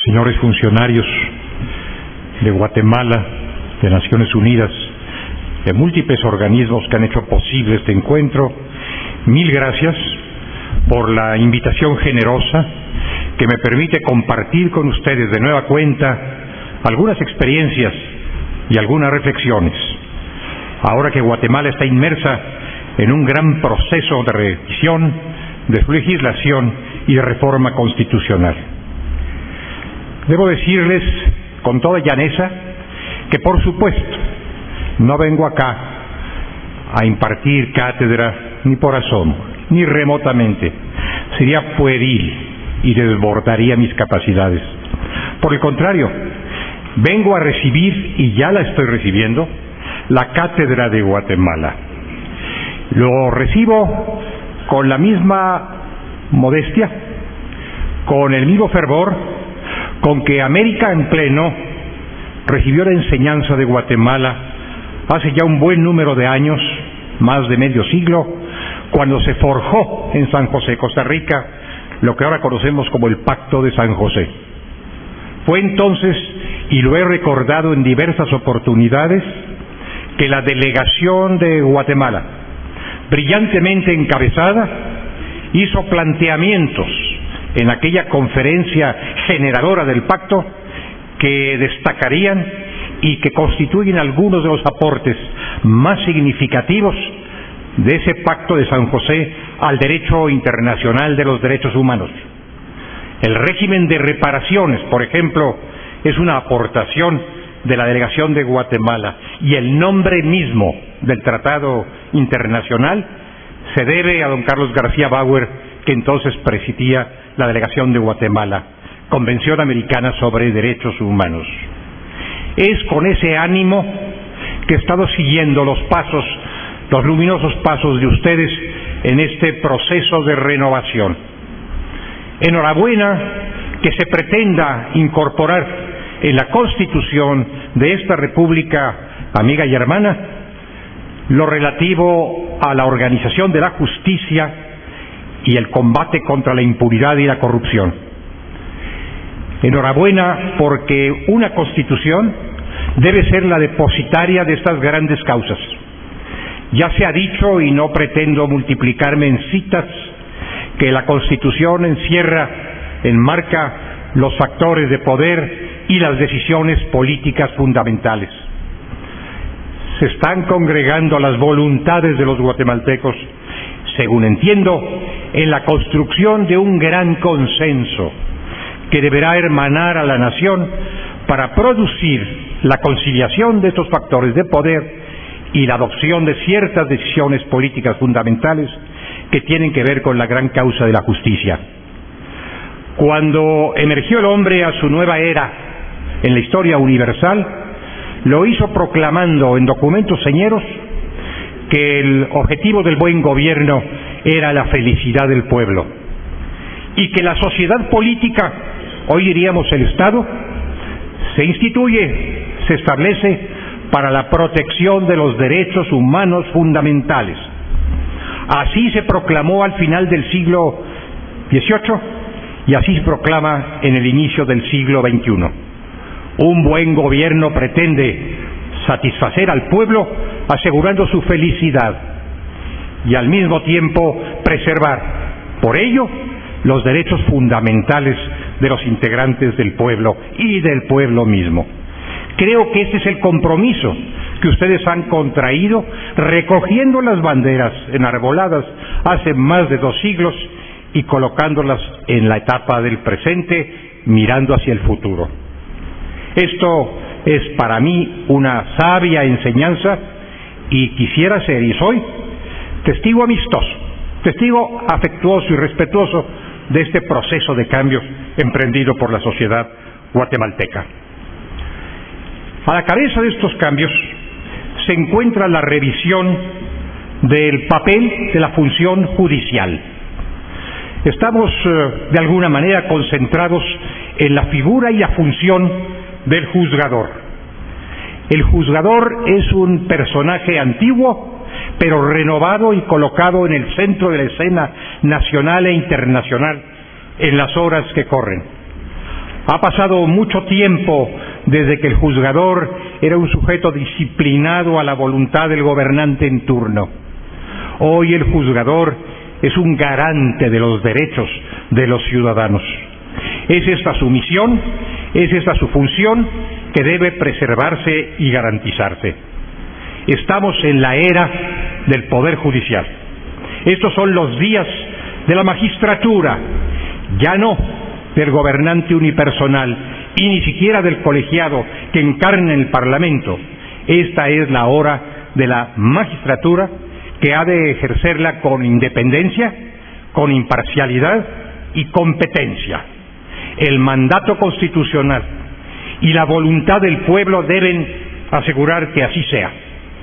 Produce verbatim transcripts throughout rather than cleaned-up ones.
señores funcionarios de Guatemala, de Naciones Unidas, de múltiples organismos que han hecho posible este encuentro, mil gracias por la invitación generosa que me permite compartir con ustedes de nueva cuenta algunas experiencias y algunas reflexiones, ahora que Guatemala está inmersa en un gran proceso de revisión de su legislación y de reforma constitucional. Debo decirles con toda llaneza que, por supuesto, no vengo acá a impartir cátedra ni por asomo, ni remotamente. Sería pueril y desbordaría mis capacidades. Por el contrario, vengo a recibir, y ya la estoy recibiendo, la cátedra de Guatemala. Lo recibo con la misma modestia, con el mismo fervor con que América en pleno recibió la enseñanza de Guatemala hace ya un buen número de años, más de medio siglo, cuando se forjó en San José, Costa Rica, lo que ahora conocemos como el Pacto de San José. Fue entonces, y lo he recordado en diversas oportunidades, que la delegación de Guatemala, brillantemente encabezada, hizo planteamientos en aquella conferencia generadora del pacto que destacarían y que constituyen algunos de los aportes más significativos de ese Pacto de San José al derecho internacional de los derechos humanos. El régimen de reparaciones, por ejemplo, es una aportación de la delegación de Guatemala, y el nombre mismo del tratado internacional se debe a don Carlos García Bauer, que entonces presidía la delegación de Guatemala, Convención Americana sobre Derechos Humanos. Es con ese ánimo que he estado siguiendo los pasos, los luminosos pasos de ustedes en este proceso de renovación. Enhorabuena que se pretenda incorporar en la Constitución de esta República amiga y hermana lo relativo a la organización de la justicia y el combate contra la impunidad y la corrupción. Enhorabuena porque una Constitución debe ser la depositaria de estas grandes causas. Ya se ha dicho, y no pretendo multiplicarme en citas, que la Constitución encierra, enmarca los factores de poder y las decisiones políticas fundamentales. Se están congregando las voluntades de los guatemaltecos, según entiendo, en la construcción de un gran consenso que deberá hermanar a la nación para producir la conciliación de estos factores de poder y la adopción de ciertas decisiones políticas fundamentales que tienen que ver con la gran causa de la justicia. Cuando emergió el hombre a su nueva era en la historia universal, lo hizo proclamando en documentos señeros que el objetivo del buen gobierno era la felicidad del pueblo, y que la sociedad política, hoy diríamos el Estado, se instituye, se establece para la protección de los derechos humanos fundamentales. Así se proclamó al final del siglo dieciocho y así se proclama en el inicio del siglo veintiuno. Un buen gobierno pretende satisfacer al pueblo asegurando su felicidad y al mismo tiempo preservar, por ello, los derechos fundamentales de los integrantes del pueblo y del pueblo mismo. Creo que este es el compromiso que ustedes han contraído recogiendo las banderas enarboladas hace más de dos siglos y colocándolas en la etapa del presente, mirando hacia el futuro. Esto es para mí una sabia enseñanza, y quisiera ser, y soy, testigo amistoso, testigo afectuoso y respetuoso de este proceso de cambios emprendido por la sociedad guatemalteca. A la cabeza de estos cambios se encuentra la revisión del papel de la función judicial. Estamos, de alguna manera, concentrados en la figura y la función del juzgador. El juzgador es un personaje antiguo, pero renovado y colocado en el centro de la escena nacional e internacional en las horas que corren. Ha pasado mucho tiempo desde que el juzgador era un sujeto disciplinado a la voluntad del gobernante en turno. Hoy el juzgador es un garante de los derechos de los ciudadanos. Es esta su misión, es esta su función que debe preservarse y garantizarse. Estamos en la era del Poder Judicial. Estos son los días de la magistratura, ya no del gobernante unipersonal y ni siquiera del colegiado que encarna el Parlamento. Esta es la hora de la magistratura, que ha de ejercerla con independencia, con imparcialidad y competencia. El mandato constitucional y la voluntad del pueblo deben asegurar que así sea.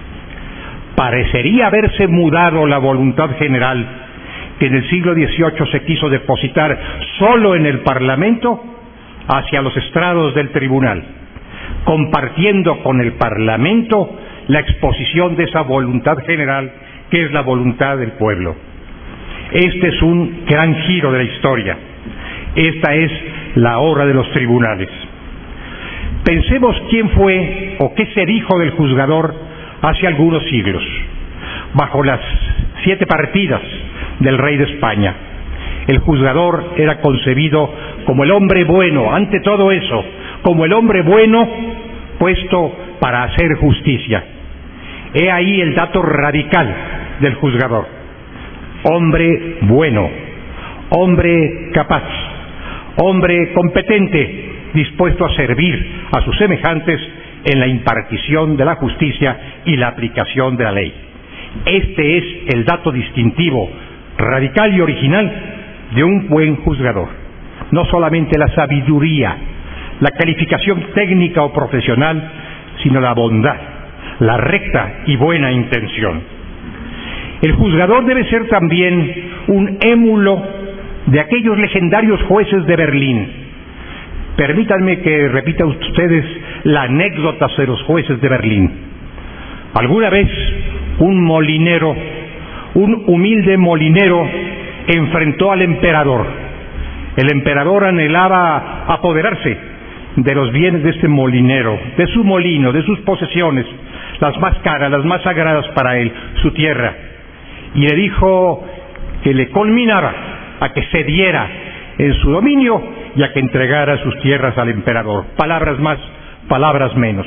Parecería haberse mudado la voluntad general que en el siglo dieciocho se quiso depositar solo en el Parlamento hacia los estrados del tribunal, compartiendo con el Parlamento la exposición de esa voluntad general que es la voluntad del pueblo. Este es un gran giro de la historia. Esta es la hora de los tribunales. Pensemos quién fue o qué se dijo del juzgador hace algunos siglos, bajo las siete partidas del rey de España. El juzgador era concebido como el hombre bueno, ante todo eso, como el hombre bueno puesto para hacer justicia. He ahí el dato radical del juzgador: hombre bueno, hombre capaz, hombre competente, dispuesto a servir a sus semejantes en la impartición de la justicia y la aplicación de la ley. Este es el dato distintivo, radical y original de un buen juzgador. No solamente la sabiduría, la calificación técnica o profesional, sino la bondad, la recta y buena intención. El juzgador debe ser también un émulo de aquellos legendarios jueces de Berlín. Permítanme que repita a ustedes la anécdota de los jueces de Berlín. Alguna vez un molinero, un humilde molinero, enfrentó al emperador. El emperador anhelaba apoderarse de los bienes de este molinero, de su molino, de sus posesiones, las más caras, las más sagradas para él, su tierra. Y le dijo que le conminaba a que cediera en su dominio y a que entregara sus tierras al emperador. Palabras más, palabras menos.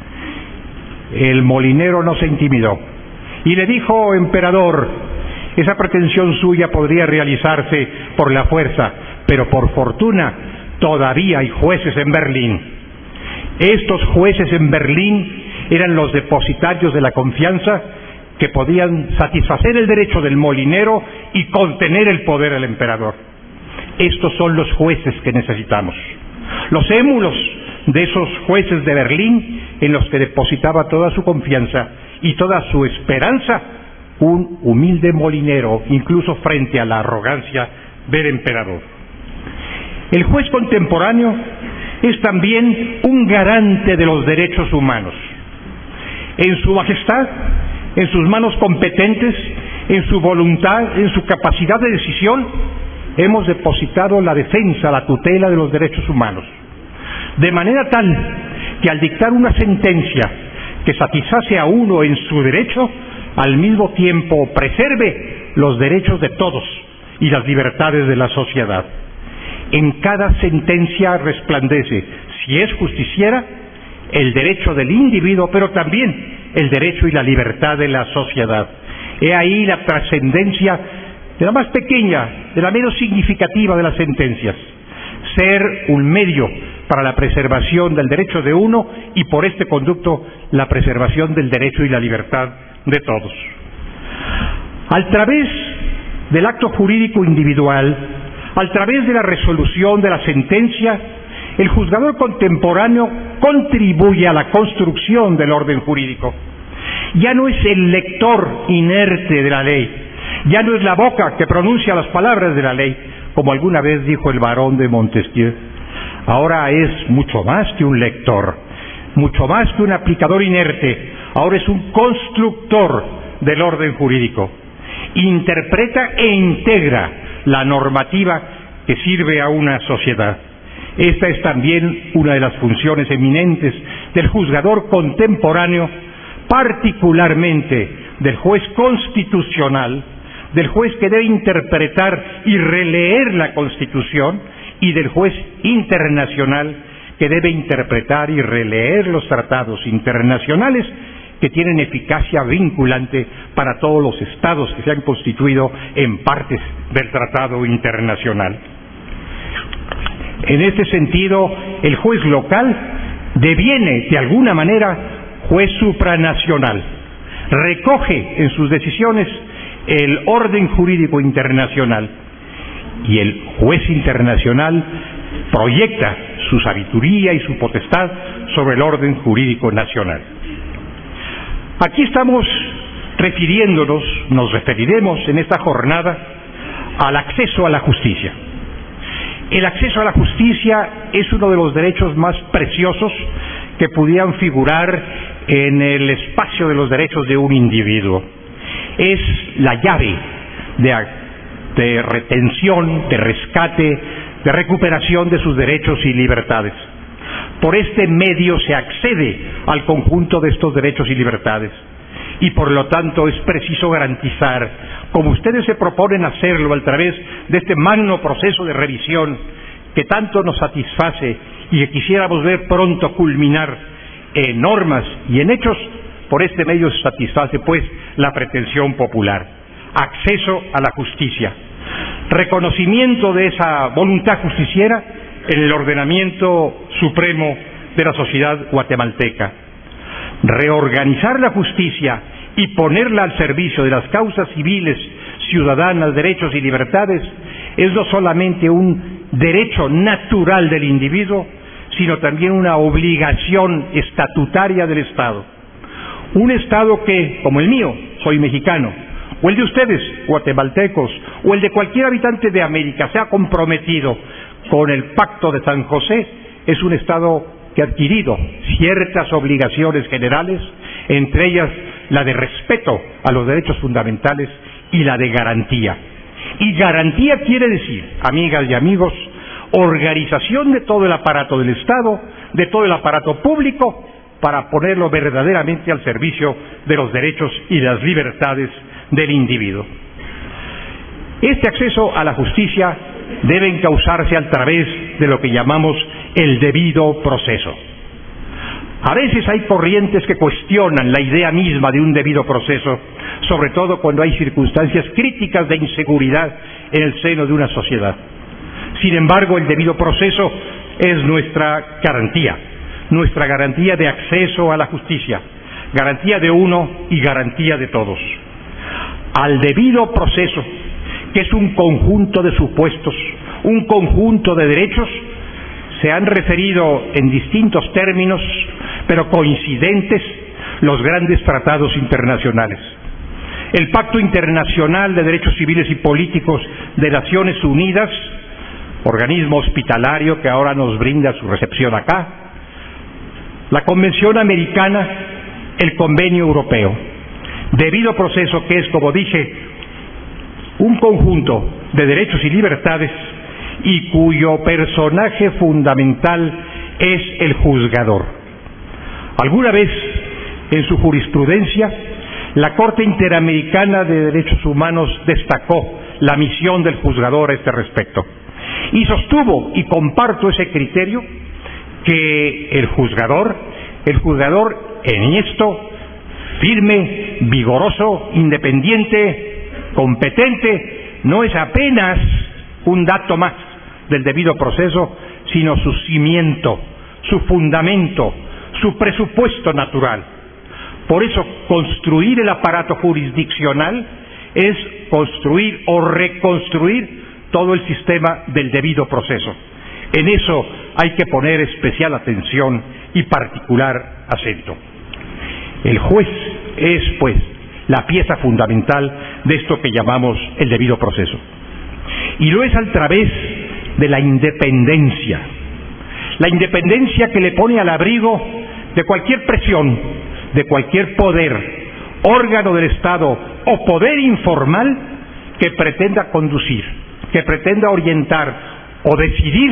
El molinero no se intimidó y le dijo: emperador, esa pretensión suya podría realizarse por la fuerza, pero por fortuna todavía hay jueces en Berlín. Estos jueces en Berlín eran los depositarios de la confianza que podían satisfacer el derecho del molinero y contener el poder del emperador. Estos son los jueces que necesitamos, los émulos de esos jueces de Berlín en los que depositaba toda su confianza y toda su esperanza un humilde molinero, incluso frente a la arrogancia del emperador. El juez contemporáneo es también un garante de los derechos humanos. En su majestad, en sus manos competentes, en su voluntad, en su capacidad de decisión, hemos depositado la defensa, la tutela de los derechos humanos, de manera tal que al dictar una sentencia que satisface a uno en su derecho, al mismo tiempo preserve los derechos de todos y las libertades de la sociedad. En cada sentencia resplandece, si es justiciera, el derecho del individuo, pero también el derecho y la libertad de la sociedad. He ahí la trascendencia de la más pequeña, de la menos significativa de las sentencias: ser un medio para la preservación del derecho de uno y por este conducto la preservación del derecho y la libertad de todos. A través del acto jurídico individual, a través de la resolución de la sentencia, el juzgador contemporáneo contribuye a la construcción del orden jurídico. Ya no es el lector inerte de la ley, ya no es la boca que pronuncia las palabras de la ley, como alguna vez dijo el barón de Montesquieu. Ahora es mucho más que un lector, mucho más que un aplicador inerte. Ahora es un constructor del orden jurídico. Interpreta e integra la normativa que sirve a una sociedad. Esta es también una de las funciones eminentes del juzgador contemporáneo, particularmente del juez constitucional, del juez que debe interpretar y releer la Constitución, y del juez internacional que debe interpretar y releer los tratados internacionales que tienen eficacia vinculante para todos los estados que se han constituido en partes del tratado internacional. En este sentido, el juez local deviene de alguna manera juez supranacional, recoge en sus decisiones el orden jurídico internacional, y el juez internacional proyecta su sabiduría y su potestad sobre el orden jurídico nacional. Aquí estamos refiriéndonos, nos referiremos en esta jornada al acceso a la justicia. El acceso a la justicia es uno de los derechos más preciosos que pudieran figurar en el espacio de los derechos de un individuo. Es la llave de, de retención, de rescate, de recuperación de sus derechos y libertades. Por este medio se accede al conjunto de estos derechos y libertades, y por lo tanto es preciso garantizar, como ustedes se proponen hacerlo a través de este magno proceso de revisión que tanto nos satisface y que quisiéramos ver pronto culminar en normas y en hechos, por este medio se satisface pues la pretensión popular: acceso a la justicia, reconocimiento de esa voluntad justiciera en el ordenamiento supremo de la sociedad guatemalteca. Reorganizar la justicia y ponerla al servicio de las causas civiles, ciudadanas, derechos y libertades es no solamente un derecho natural del individuo, sino también una obligación estatutaria del Estado. Un Estado que, como el mío, soy mexicano, o el de ustedes, guatemaltecos, o el de cualquier habitante de América, se ha comprometido con el Pacto de San José, es un Estado que ha adquirido ciertas obligaciones generales, entre ellas la de respeto a los derechos fundamentales y la de garantía. Y garantía quiere decir, amigas y amigos, organización de todo el aparato del Estado, de todo el aparato público, para ponerlo verdaderamente al servicio de los derechos y las libertades del individuo. Este acceso a la justicia debe encauzarse a través de lo que llamamos el debido proceso. A veces hay corrientes que cuestionan la idea misma de un debido proceso, sobre todo cuando hay circunstancias críticas de inseguridad en el seno de una sociedad. Sin embargo, el debido proceso es nuestra garantía, nuestra garantía de acceso a la justicia, garantía de uno y garantía de todos. Al debido proceso, que es un conjunto de supuestos, un conjunto de derechos, se han referido en distintos términos, pero coincidentes, los grandes tratados internacionales. El Pacto Internacional de Derechos Civiles y Políticos de Naciones Unidas, organismo hospitalario que ahora nos brinda su recepción acá, la Convención Americana, el Convenio Europeo. Debido proceso que es, como dije, un conjunto de derechos y libertades y cuyo personaje fundamental es el juzgador. Alguna vez en su jurisprudencia, la Corte Interamericana de Derechos Humanos destacó la misión del juzgador a este respecto y sostuvo, y comparto ese criterio, que el juzgador, el juzgador enhiesto, firme, vigoroso, independiente, competente, no es apenas un dato más del debido proceso, sino su cimiento, su fundamento, su presupuesto natural. Por eso, construir el aparato jurisdiccional es construir o reconstruir todo el sistema del debido proceso. En eso hay que poner especial atención y particular acento. El juez es, pues, la pieza fundamental de esto que llamamos el debido proceso. Y lo es a través de la independencia. La independencia que le pone al abrigo de cualquier presión, de cualquier poder, órgano del Estado o poder informal que pretenda conducir, que pretenda orientar o decidir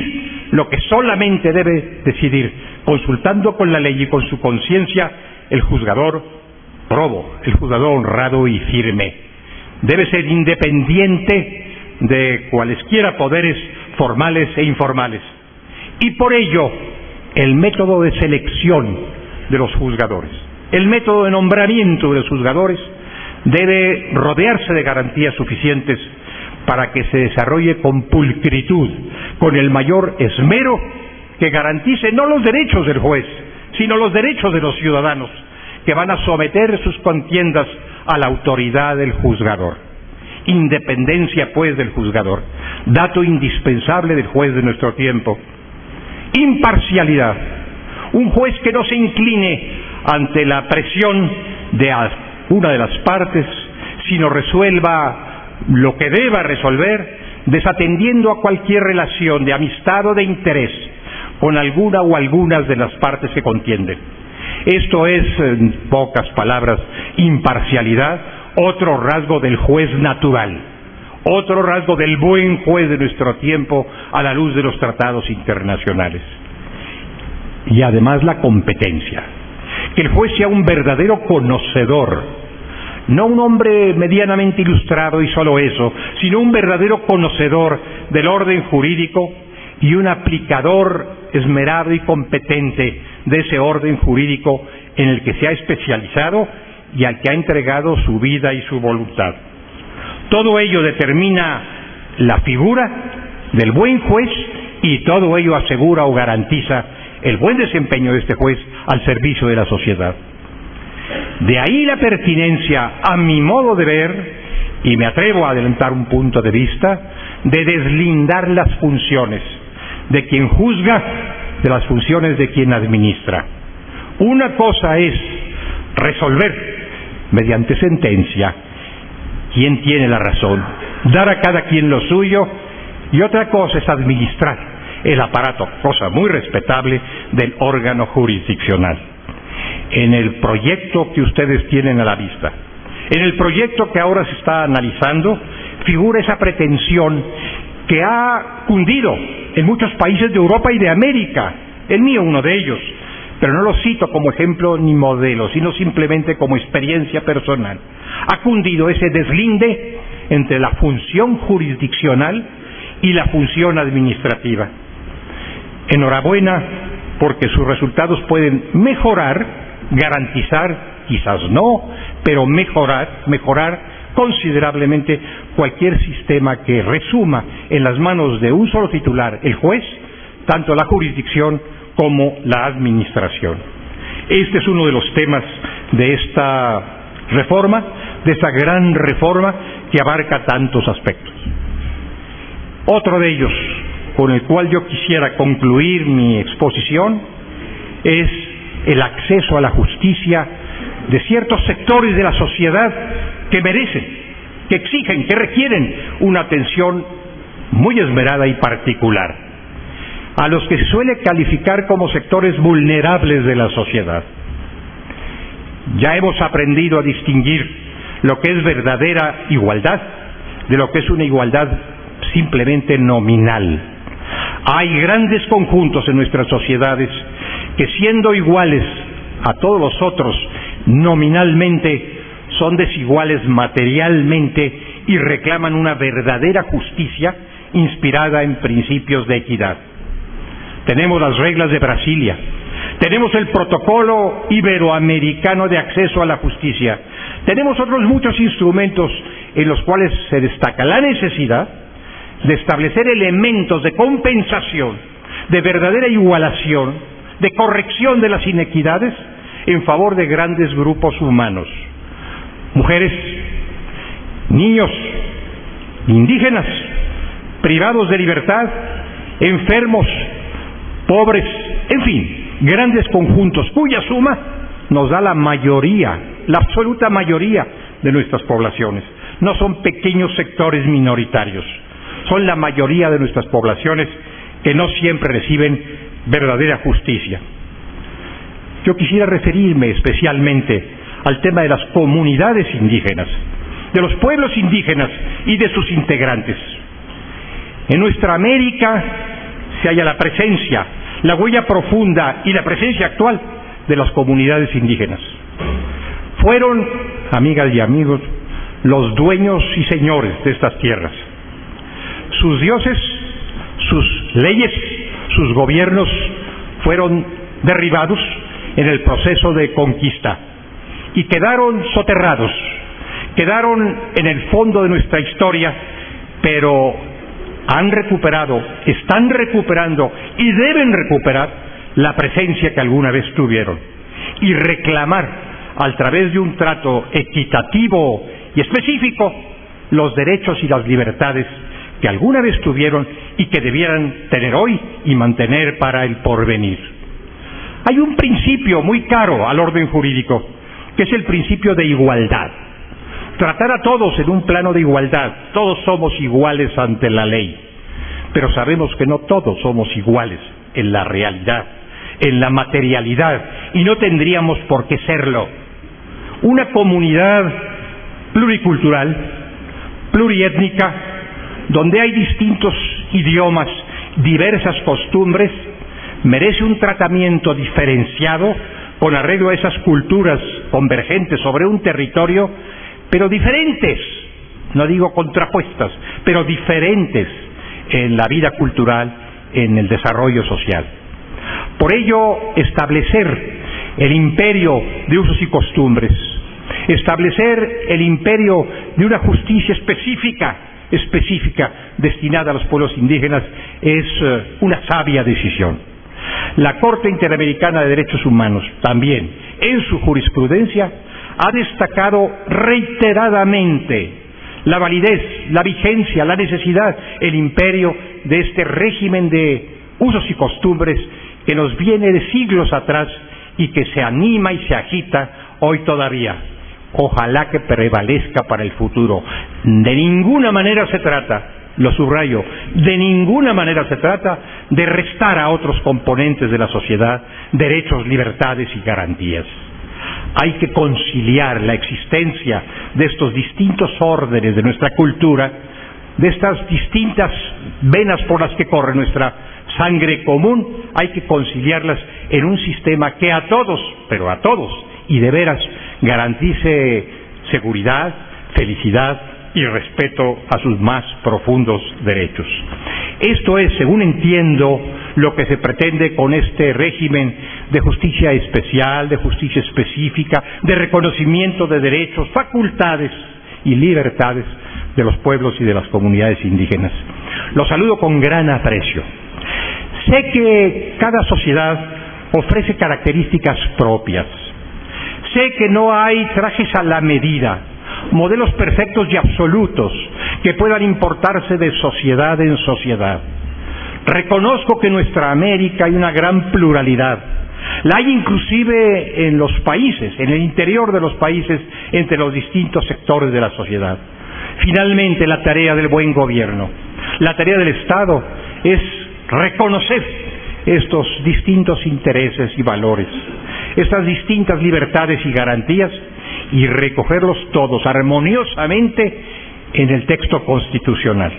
lo que solamente debe decidir, consultando con la ley y con su conciencia, el juzgador probo, el juzgador honrado y firme. Debe ser independiente de cualesquiera poderes formales e informales. Y por ello, el método de selección de los juzgadores, el método de nombramiento de los juzgadores debe rodearse de garantías suficientes para que se desarrolle con pulcritud, con el mayor esmero que garantice no los derechos del juez, sino los derechos de los ciudadanos, que van a someter sus contiendas a la autoridad del juzgador. Independencia, pues, del juzgador, dato indispensable del juez de nuestro tiempo. Imparcialidad, un juez que no se incline ante la presión de una de las partes, sino resuelva lo que deba resolver, desatendiendo a cualquier relación de amistad o de interés con alguna o algunas de las partes que contienden. Esto es, en pocas palabras, imparcialidad, otro rasgo del juez natural, otro rasgo del buen juez de nuestro tiempo a la luz de los tratados internacionales. Y además la competencia, que el juez sea un verdadero conocedor, no un hombre medianamente ilustrado y solo eso, sino un verdadero conocedor del orden jurídico y un aplicador esmerado y competente de ese orden jurídico en el que se ha especializado y al que ha entregado su vida y su voluntad. Todo ello determina la figura del buen juez y todo ello asegura o garantiza el buen desempeño de este juez al servicio de la sociedad. De ahí la pertinencia, a mi modo de ver, y me atrevo a adelantar un punto de vista, de deslindar las funciones de quien juzga de las funciones de quien administra. Una cosa es resolver mediante sentencia quién tiene la razón, dar a cada quien lo suyo, y otra cosa es administrar el aparato, cosa muy respetable, del órgano jurisdiccional. En el proyecto que ustedes tienen a la vista, en el proyecto que ahora se está analizando, figura esa pretensión que ha cundido en muchos países de Europa y de América, el mío uno de ellos, pero no lo cito como ejemplo ni modelo, sino simplemente como experiencia personal. Ha cundido ese deslinde entre la función jurisdiccional y la función administrativa. Enhorabuena, porque sus resultados pueden mejorar, garantizar, quizás no, pero mejorar, mejorar considerablemente cualquier sistema que resuma en las manos de un solo titular, el juez, tanto la jurisdicción como la administración. Este es uno de los temas de esta reforma, de esta gran reforma que abarca tantos aspectos. Otro de ellos, con el cual yo quisiera concluir mi exposición, es el acceso a la justicia de ciertos sectores de la sociedad que merecen, que exigen, que requieren una atención muy esmerada y particular, a los que se suele calificar como sectores vulnerables de la sociedad. Ya hemos aprendido a distinguir lo que es verdadera igualdad de lo que es una igualdad simplemente nominal. Hay grandes conjuntos en nuestras sociedades que, siendo iguales a todos los otros nominalmente, son desiguales materialmente y reclaman una verdadera justicia inspirada en principios de equidad. Tenemos las reglas de Brasilia, tenemos el protocolo iberoamericano de acceso a la justicia, tenemos otros muchos instrumentos en los cuales se destaca la necesidad de establecer elementos de compensación, de verdadera igualación, de corrección de las inequidades en favor de grandes grupos humanos. Mujeres, niños, indígenas, privados de libertad, enfermos, pobres, en fin, grandes conjuntos cuya suma nos da la mayoría, la absoluta mayoría de nuestras poblaciones. No son pequeños sectores minoritarios, son la mayoría de nuestras poblaciones que no siempre reciben verdadera justicia. Yo quisiera referirme especialmente al tema de las comunidades indígenas, de los pueblos indígenas y de sus integrantes. En nuestra América se halla la presencia, la huella profunda y la presencia actual de las comunidades indígenas. Fueron, amigas y amigos, los dueños y señores de estas tierras. Sus dioses, sus leyes, sus gobiernos fueron derribados en el proceso de conquista y quedaron soterrados, quedaron en el fondo de nuestra historia, pero han recuperado, están recuperando y deben recuperar la presencia que alguna vez tuvieron y reclamar a través de un trato equitativo y específico los derechos y las libertades que alguna vez tuvieron y que debieran tener hoy y mantener para el porvenir. Hay un principio muy caro al orden jurídico, que es el principio de igualdad. Tratar a todos en un plano de igualdad. Todos somos iguales ante la ley, pero sabemos que no todos somos iguales en la realidad, en la materialidad, y no tendríamos por qué serlo. Una comunidad pluricultural, pluriétnica, donde hay distintos idiomas, diversas costumbres, merece un tratamiento diferenciado con arreglo a esas culturas convergentes sobre un territorio, pero diferentes, no digo contrapuestas, pero diferentes en la vida cultural, en el desarrollo social. Por ello, establecer el imperio de usos y costumbres, establecer el imperio de una justicia específica, específica destinada a los pueblos indígenas es uh, una sabia decisión. La Corte Interamericana de Derechos Humanos también, en su jurisprudencia, ha destacado reiteradamente la validez, la vigencia, la necesidad, el imperio de este régimen de usos y costumbres que nos viene de siglos atrás y que se anima y se agita hoy todavía. Ojalá que prevalezca para el futuro. De ninguna manera se trata, lo subrayo, de ninguna manera se trata de restar a otros componentes de la sociedad derechos, libertades y garantías. Hay que conciliar la existencia de estos distintos órdenes de nuestra cultura, de estas distintas venas por las que corre nuestra sangre común, hay que conciliarlas en un sistema que a todos, pero a todos, y de veras, garantice seguridad, felicidad y respeto a sus más profundos derechos. Esto es, según entiendo, lo que se pretende con este régimen de justicia especial, de justicia específica, de reconocimiento de derechos, facultades y libertades de los pueblos y de las comunidades indígenas. Los saludo con gran aprecio. Sé que cada sociedad ofrece características propias. Sé que no hay trajes a la medida, modelos perfectos y absolutos que puedan importarse de sociedad en sociedad. Reconozco que en nuestra América hay una gran pluralidad. La hay inclusive en los países, en el interior de los países, entre los distintos sectores de la sociedad. Finalmente, la tarea del buen gobierno, la tarea del Estado es reconocer estos distintos intereses y valores, estas distintas libertades y garantías, y recogerlos todos armoniosamente en el texto constitucional.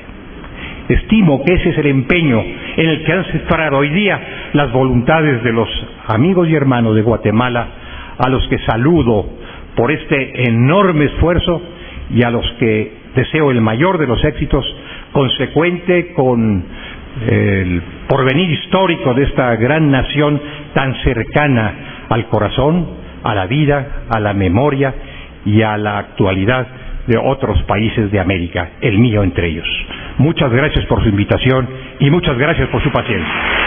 Estimo que ese es el empeño en el que han centrado hoy día las voluntades de los amigos y hermanos de Guatemala, a los que saludo por este enorme esfuerzo y a los que deseo el mayor de los éxitos, consecuente con el porvenir histórico de esta gran nación tan cercana al corazón, a la vida, a la memoria y a la actualidad de otros países de América, el mío entre ellos. Muchas gracias por su invitación y muchas gracias por su paciencia.